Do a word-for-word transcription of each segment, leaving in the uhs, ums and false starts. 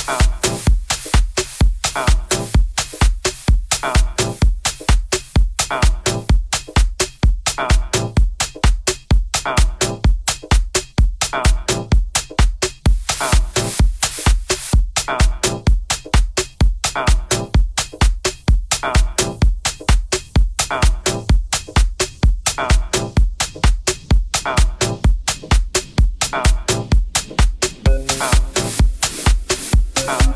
out.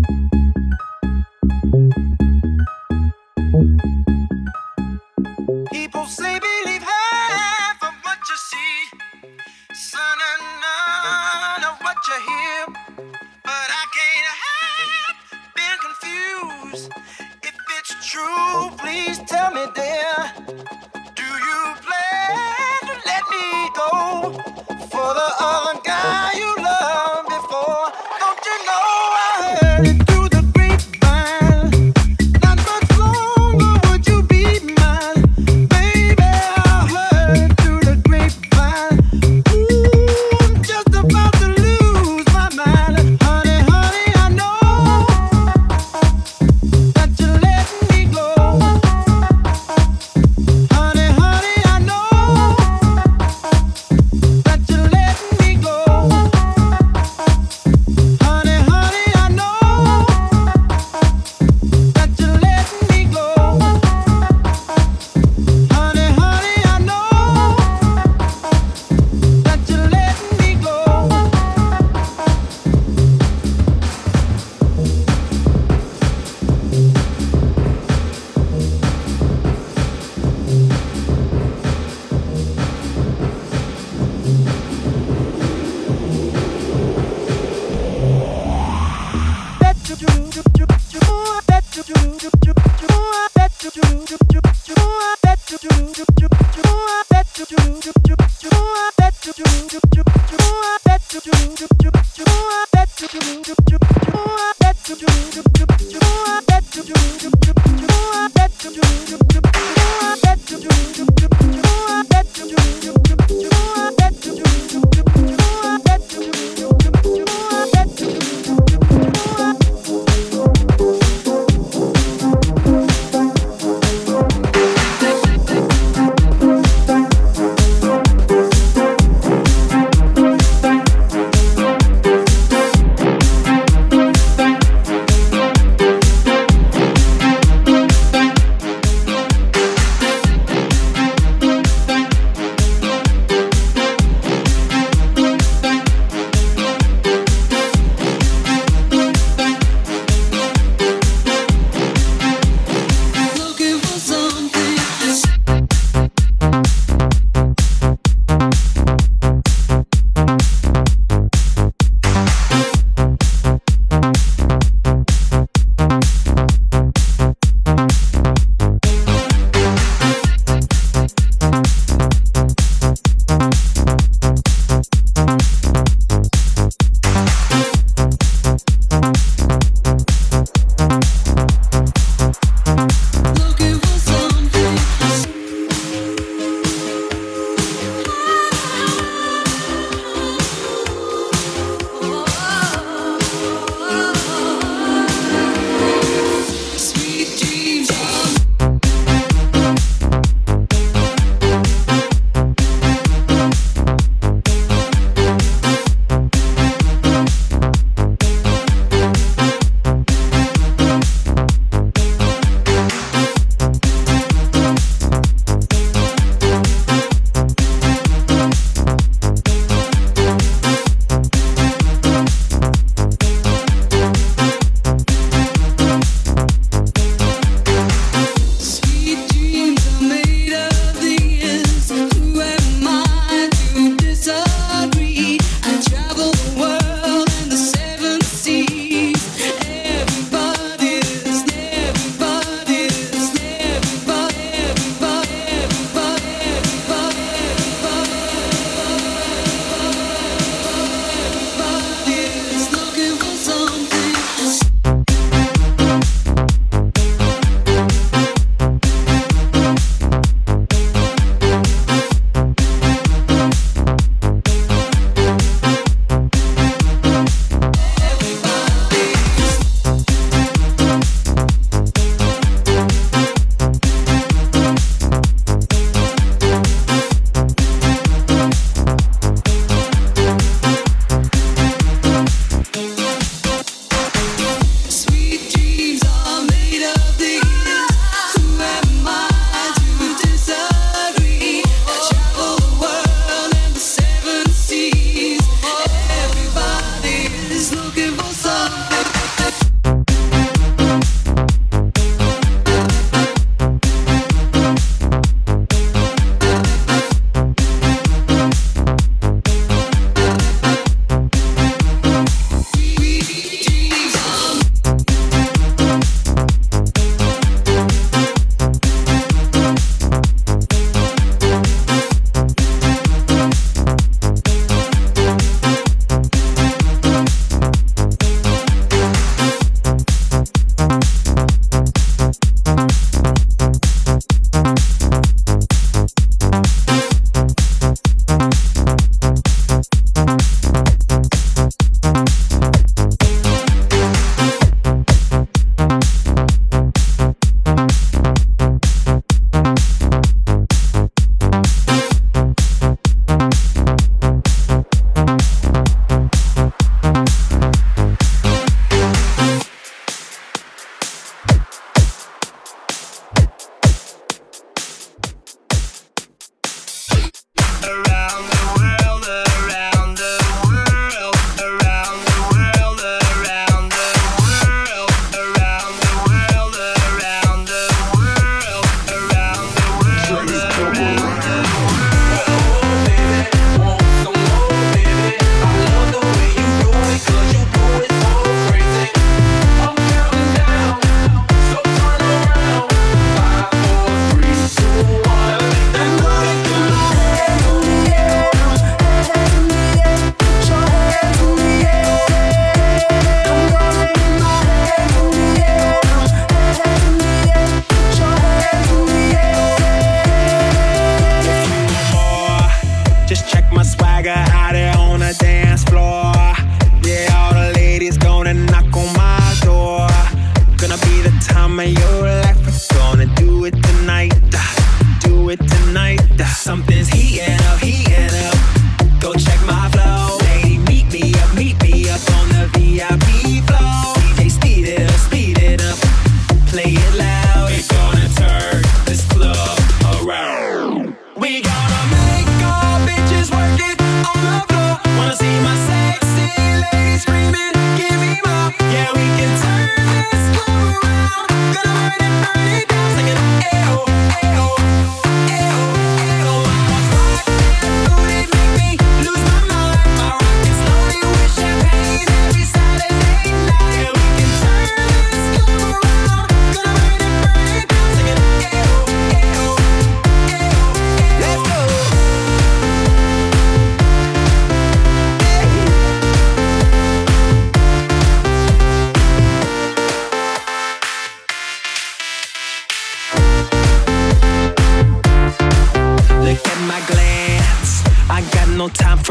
People say believe half of what you see, son, and none of what you hear. But I can't help being confused. If it's true, please tell me, dear. Do you plan to let me go for the other guy you loved before? Don't you know I heard it through the grapevine? Not much longer would you be mine, baby. I heard it through the grapevine. Ooh, I'm just about to lose my mind, honey, honey. I know that you're letting me go, honey, honey. I know that you're letting me go, honey, honey. I know that you're letting me go, honey, honey. I know that you're letting me go.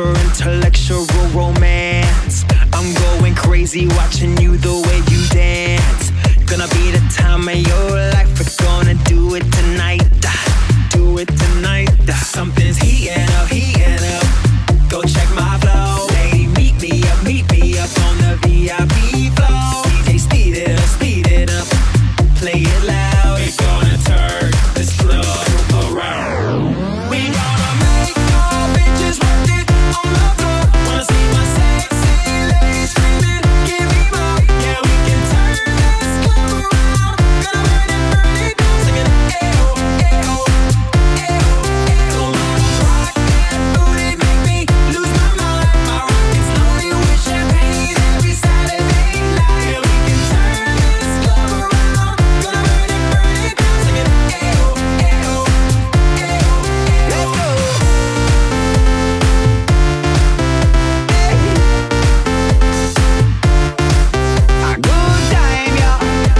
for intellectual romance. I'm going crazy watching you the way you dance. Gonna be the time of your life. We're gonna do it tonight. Do it tonight. Something's heating up, heating up. Go check my flow. Lady, meet me up, meet me up on the V I P flow. D J, speed it up, speed it up. Play it loud. We're gonna turn this club around. We gonna make all bitches work it on the floor. Wanna see my sexy ladies screaming, give me more. Yeah, we can turn this club around. Gonna burn it, burn it down, singing ayo, ayo, ayo, ayo. Rock that booty, make me lose my mind. My rockets loaded with champagne every Saturday night. Yeah, we can turn this club around. Gonna burn it, burn it down, singing ayo, ayo, ayo, ayo. Let's go. A good time, yeah.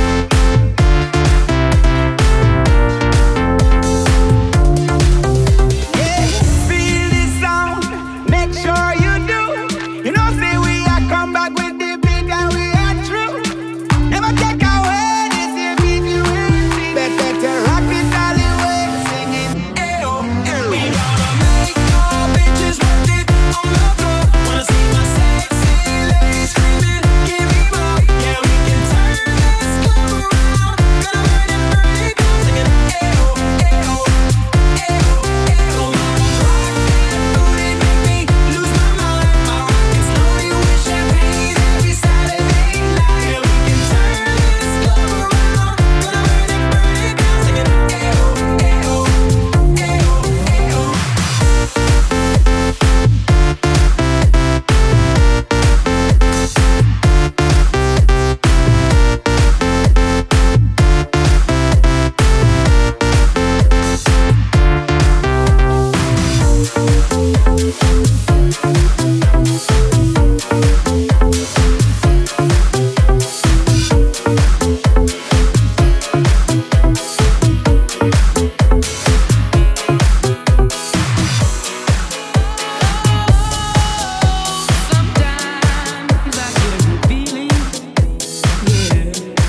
Yeah, feel this sound, make sure you do. You know, say we are come back with the beat and we are true. Never take away this here beat you will see. Better rock it all the way, singing ayo, ayo. We gonna make all bitches work it on the floor. Wanna see my sexy ladies screaming, give me more. Yeah, we can turn this club around. Gonna burn it, burn it down, singing ayo, ayo, ayo, ayo. Rock that booty, make me lose my mind. My rockets loaded with champagne every Saturday night. Yeah, we can turn this club around. Gonna burn it, burn it down, singing ayo, ayo, ayo, ayo. Sometimes I get a good feeling, yeah.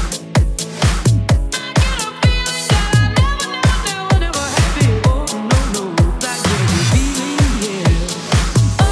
I get a feeling that I never, never, never, never had before. No, no, I get a good feeling, yeah. Oh,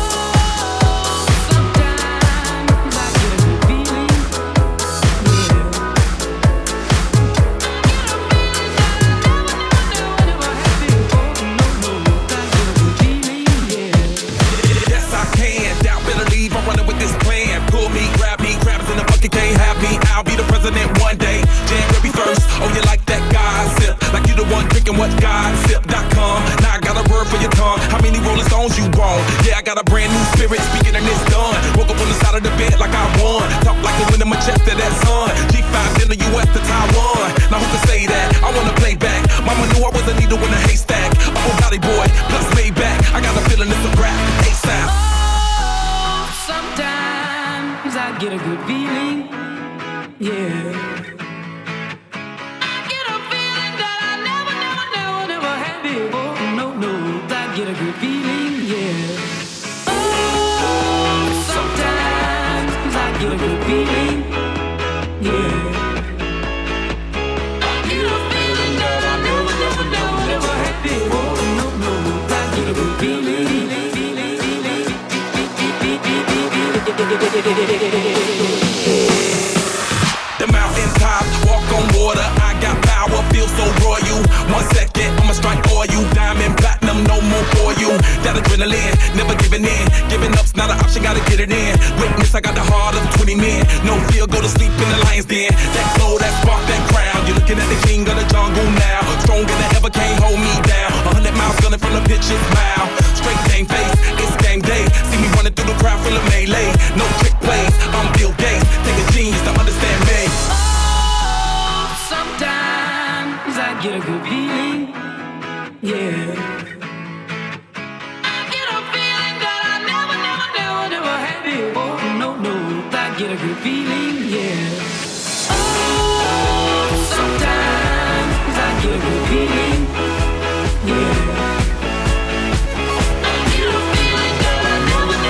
sometimes I get a good feeling, yeah. I get a feeling that I never, never, never, never had before. No, no, I get a good feeling, yeah. Yes, I can. Doubt, better leave. I'm running with this plan. Pull me, grab me, crabs in the bucket can't have me. I'll be the president one day. January first. Oh, you like that gossip? Like you the one drinking what gossip dot com. Now I got a word for your tongue. How many Rolling Stones you want? Yeah, I got a brand new spirit. Speaking and it's done. Woke up on the side of the bed like I won. Talk like the wind in my chest to that sun. G five in the U S to Taiwan. Now who can say that? I wanna play back. Mama knew I was a needle in a haystack. A whole body boy, plus made back. I got a feeling it's a rap. ASAP. Oh, sometimes I get a good feeling, yeah. I get a feeling that I never, never, never, never had before. No, no, I get a good feeling, yeah. Oh, sometimes I get a good feeling, yeah. I get a feeling that I never, never, never, never had before. No, no, I get a good feeling, feeling, feeling, feeling. The mountain top, walk on water. I got power, feel so royal. One second, I'ma strike for you. Diamond, platinum, no more for you. That adrenaline, never giving in. Giving up's not an option, gotta get it in. Witness, I got the heart of twenty men. No fear, go to sleep in the lion's den. That glow, that spark, that crown. You're looking at the king of the jungle now. Stronger than ever, can't hold me down. A hundred miles gunning from the pitcher's mouth. Straight game face, it's game day. See me running through the crowd full of melee. No trick plays, I'm Bill Gates. Take a genius to understand me. Oh, sometimes I get a good feeling, yeah. I get a feeling that I never, never, never, never had before. No, no, I get a good feeling, yeah. Oh, sometimes I get a good feeling, yeah. I get a feeling that I never,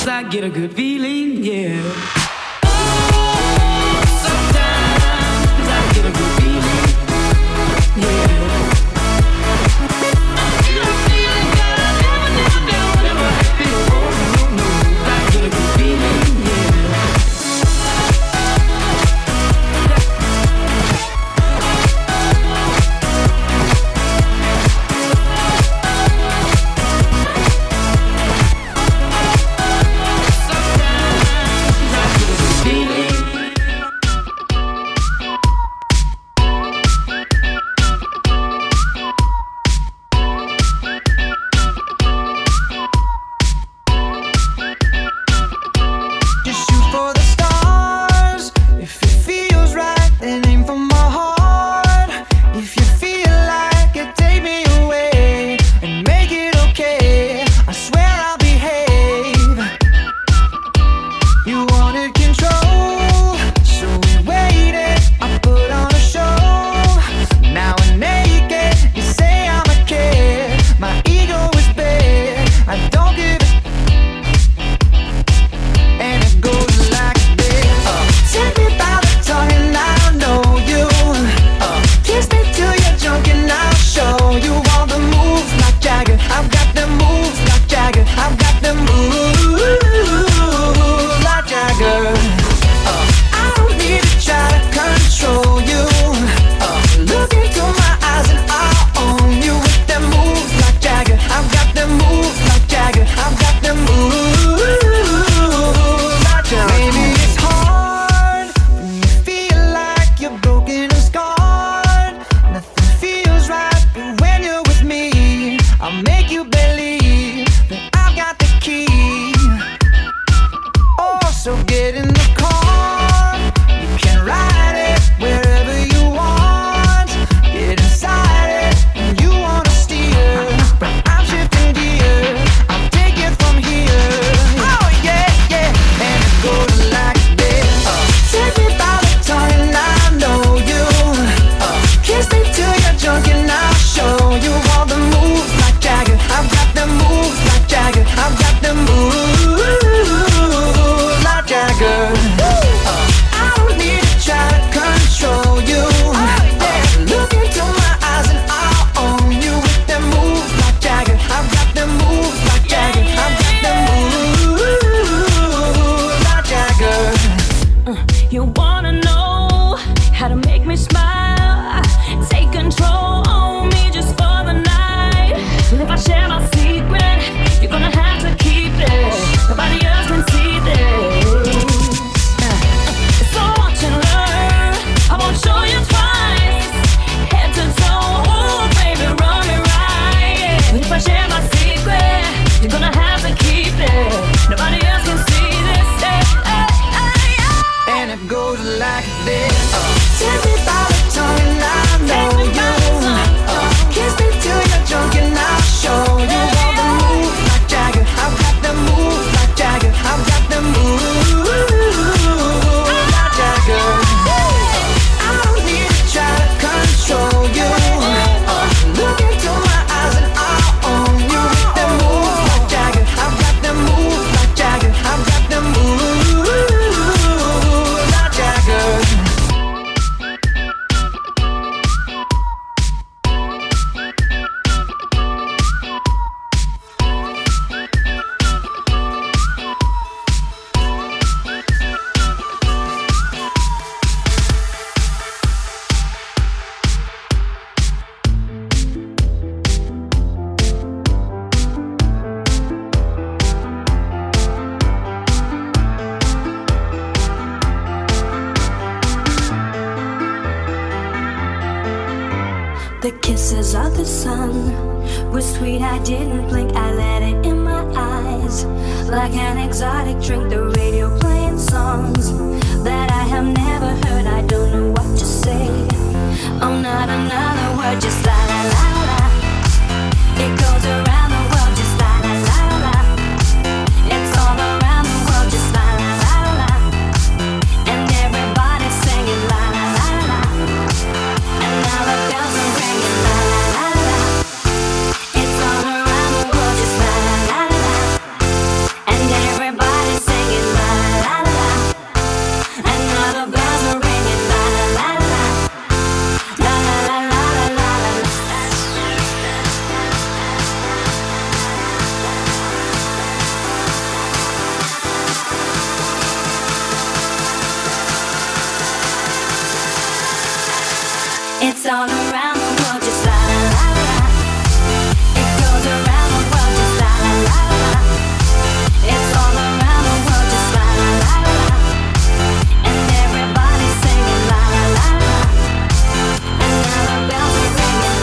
moves, I get a good feeling, yeah. Oh, sometimes I get a good feeling, yeah. I get a feeling that I never, never, never, never had before. No, no, I get a good feeling, yeah. The kisses of the sun were sweet, I didn't blink, I let it in my eyes. Like an exotic drink, the radio playing songs that I have never heard, I don't know what to say. Oh, not another word, just la la la la. It goes around the world, just la la la la. It's all around the world, just la la la la. And everybody's singing la la la la. And now the bells are ringing la la la la. It's all around the world, just la la la la. And everybody all around the world, just la la la la. It goes around the world, just la la la la. It's all around the world, just la la la la. And everybody's singing la la la la. And now the bells are ringing.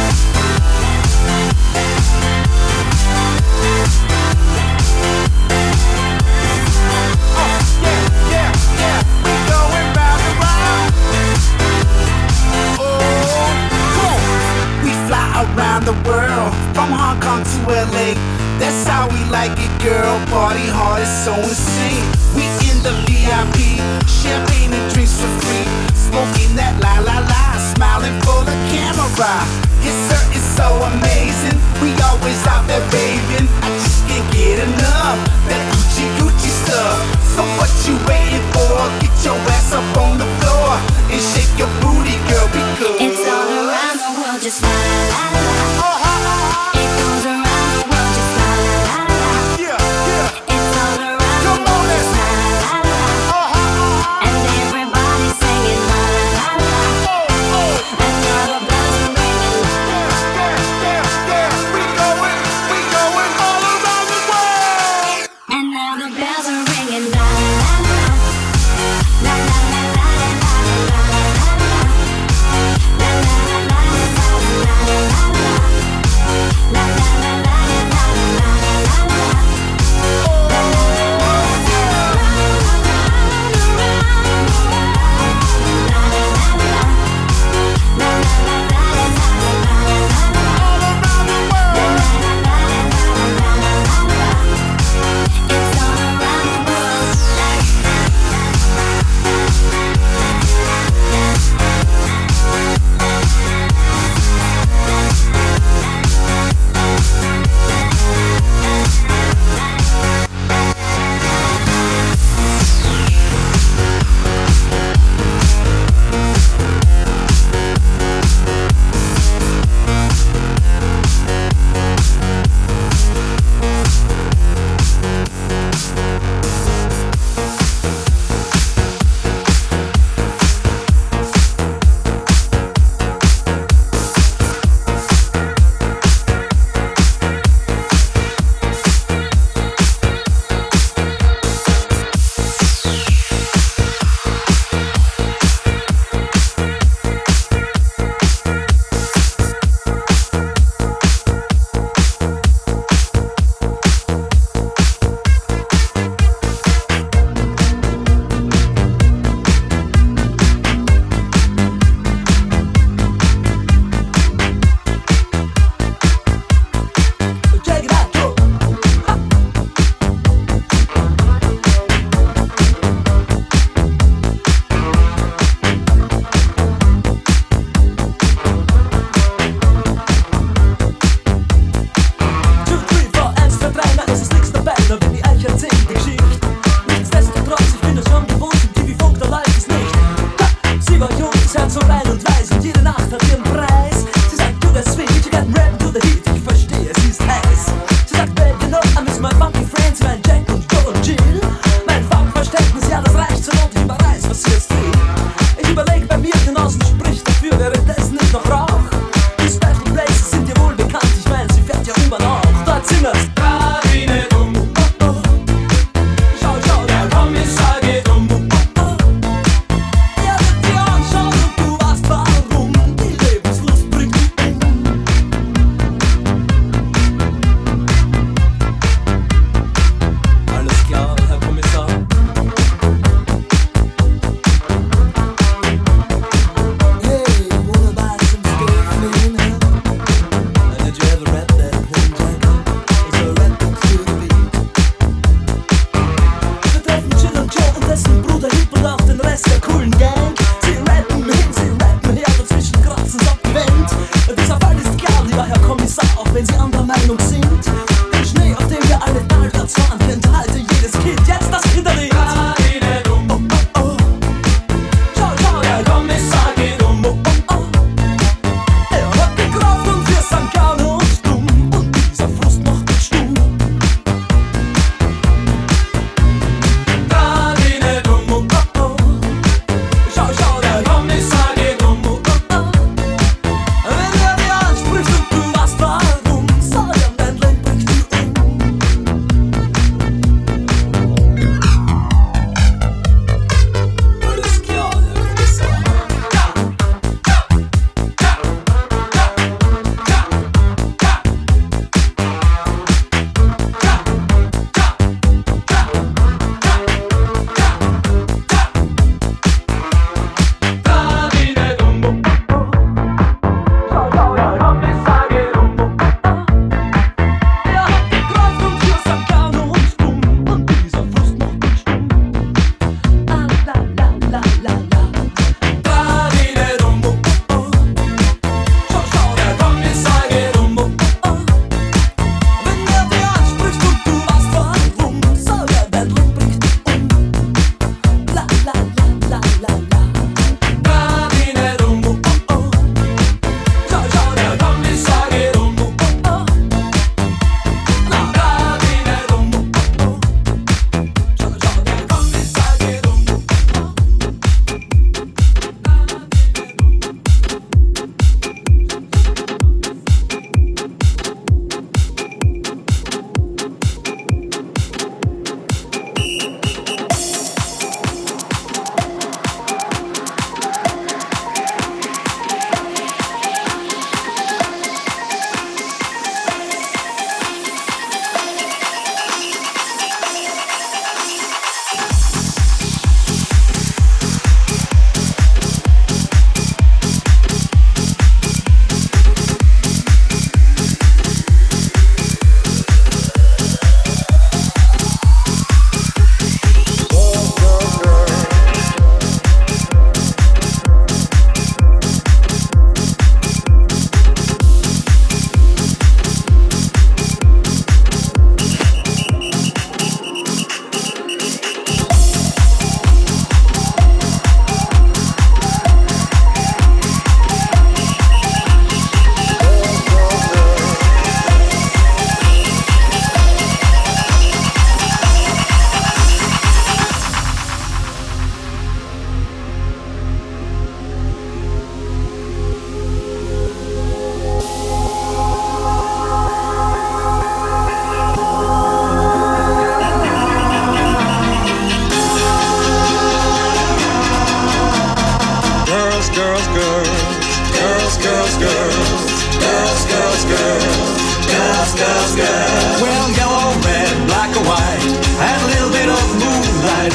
Around the world, from Hong Kong to L A. That's how we like it, girl. Party hard, it's so insane. We in the V I P, champagne and drinks for free. Smoking that la la la, smiling for the camera. Yes sir, it's so amazing. We always out there raving. I just can't get enough that Gucci Gucci stuff. So what you waiting for? Get your ass up on the floor and shake your booty, girl, because it's all around the world, just la la la la. It goes around the world, just la la la la. Yeah, yeah. It's all around the world, just la la la la. And everybody's singing la la la la. And now the bells are ringing. Yeah, yeah, yeah. We going, we going all around the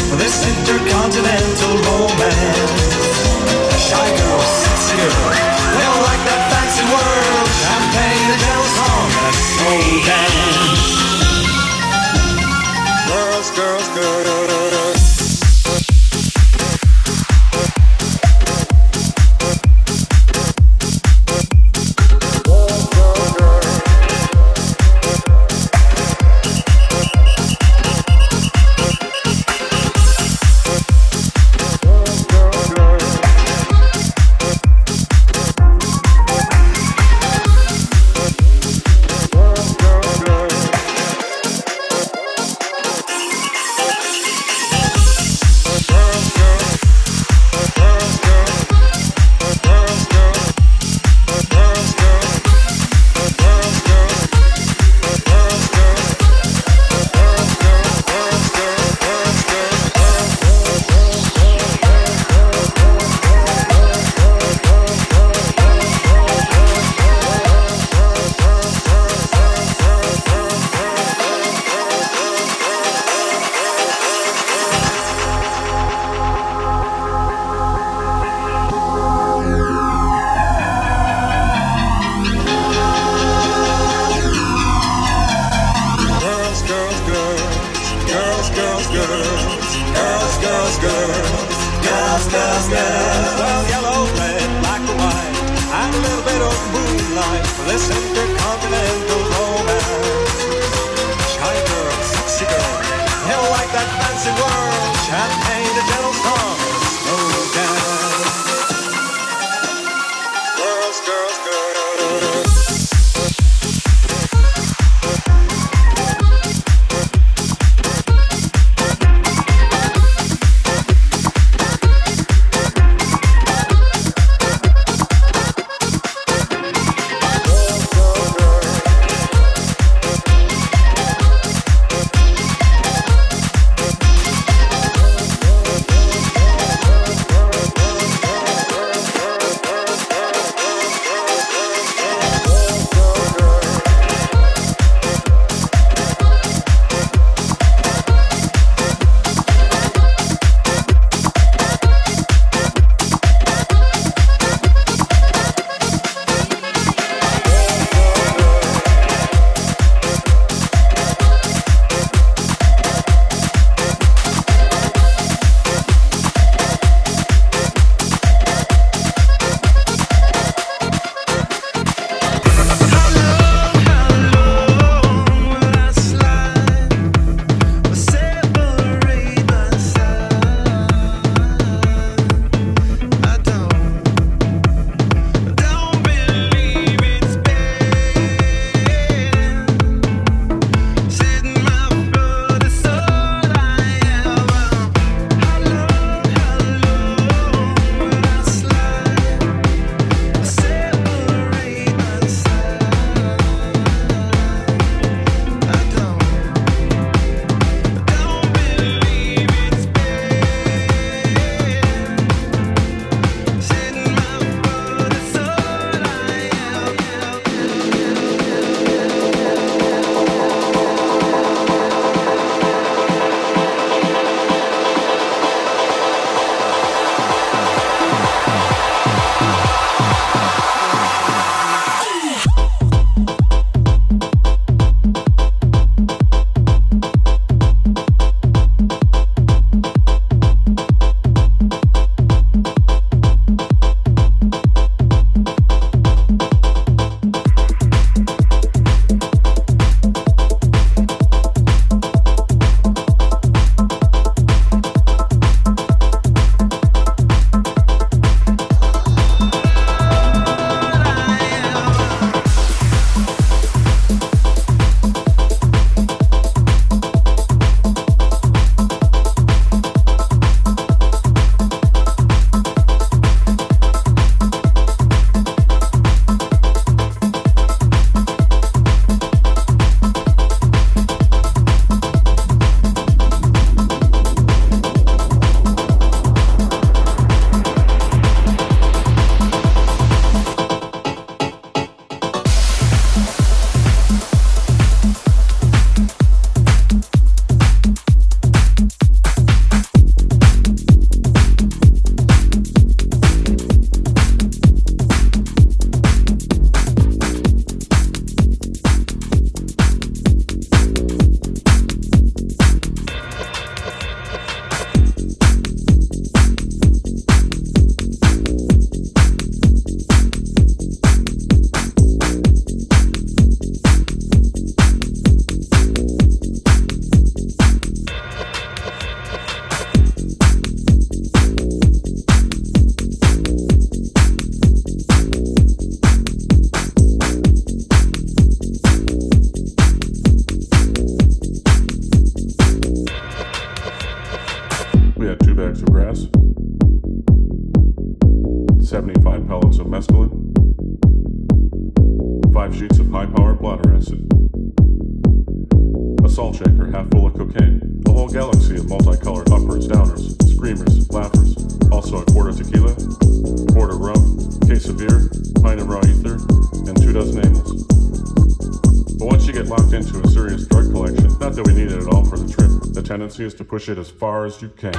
for this intercontinental romance. Shy girl, sexy girl, they all like that fancy world. Champagne, a gentle song, and a slow dance. Girls, girls, girls. salt shaker half full of cocaine. A whole galaxy of multicolored uppers, downers, screamers, laughers. Also a quart of tequila, quart of rum, case of beer, pint of raw ether, and two dozen amyls. But once you get locked into a serious drug collection, not that we need it at all for the trip, the tendency is to push it as far as you can.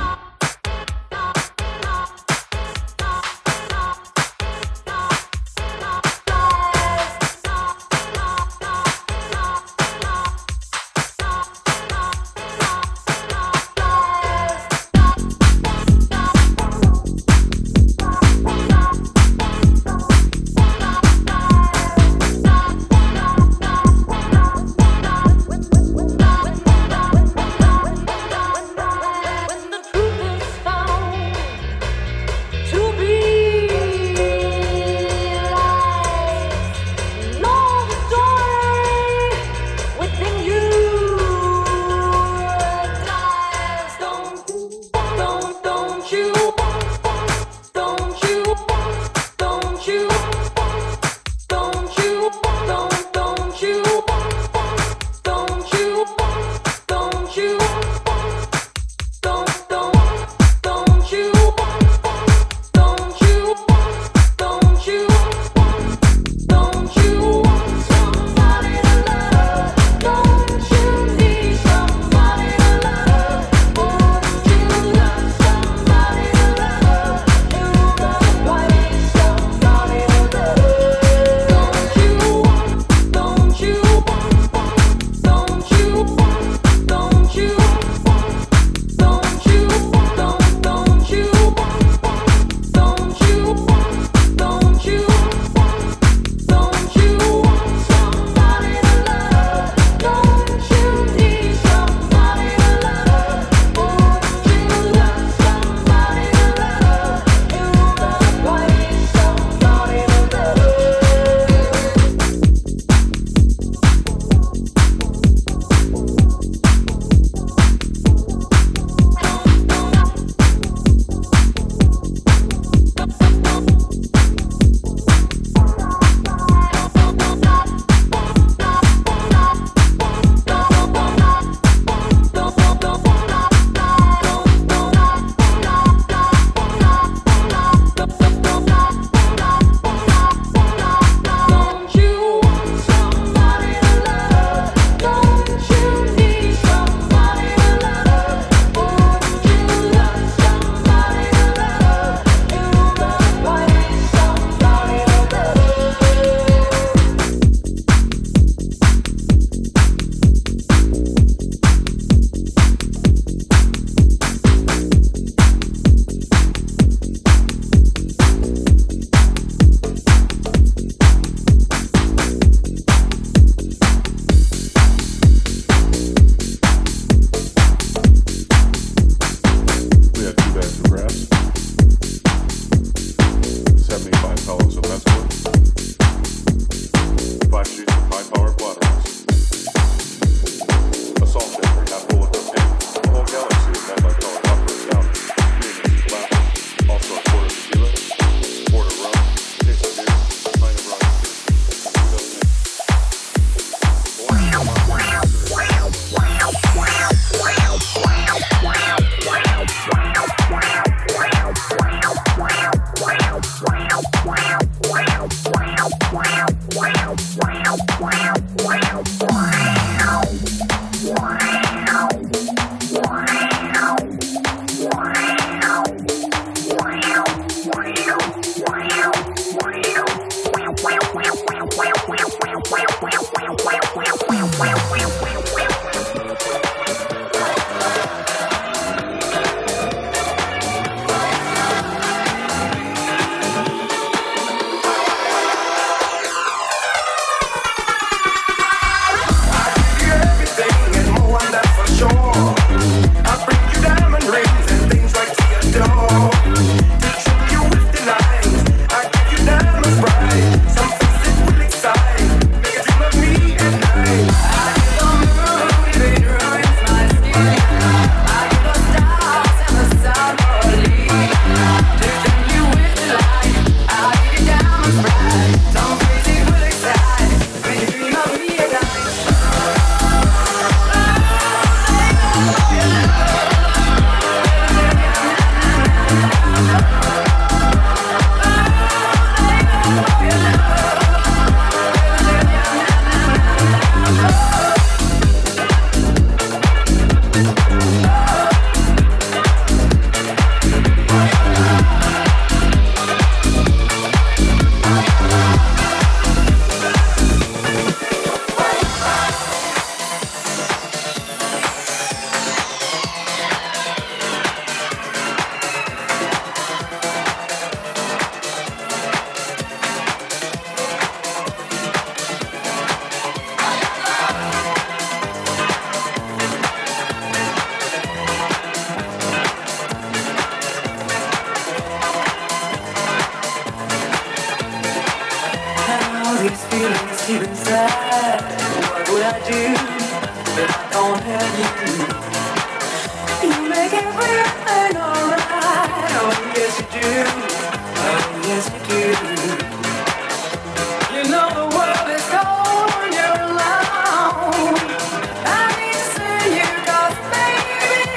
When the truth is deep inside. What would I do if I don't have you? You make everything alright. Oh yes you do. Oh yes you do. You know the world is cold when you're alone. I need to see you 'cause baby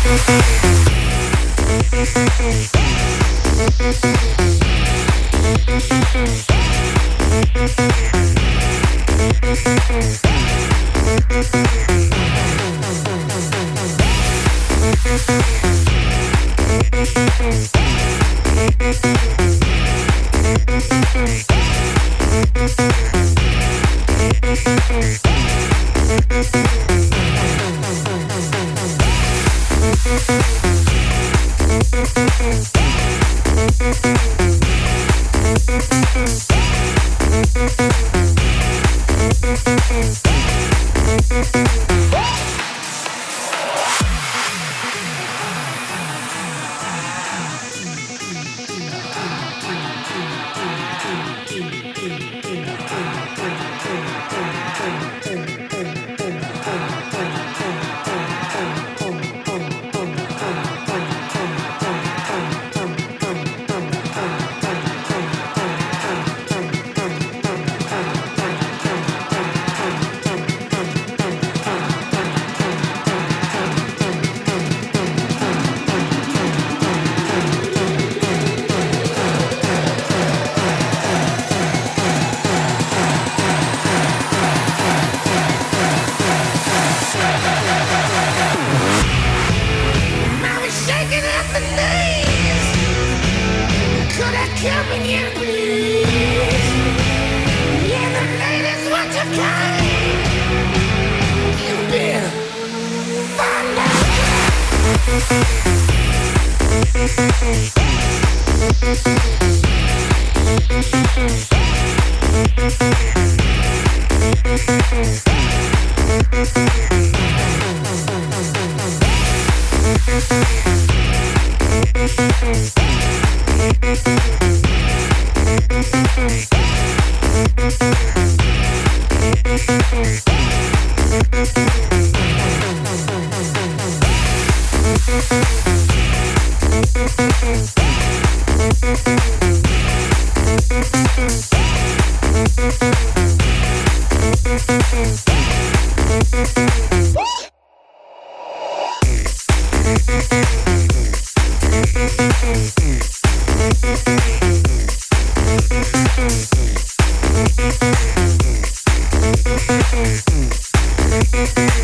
We'll be right back.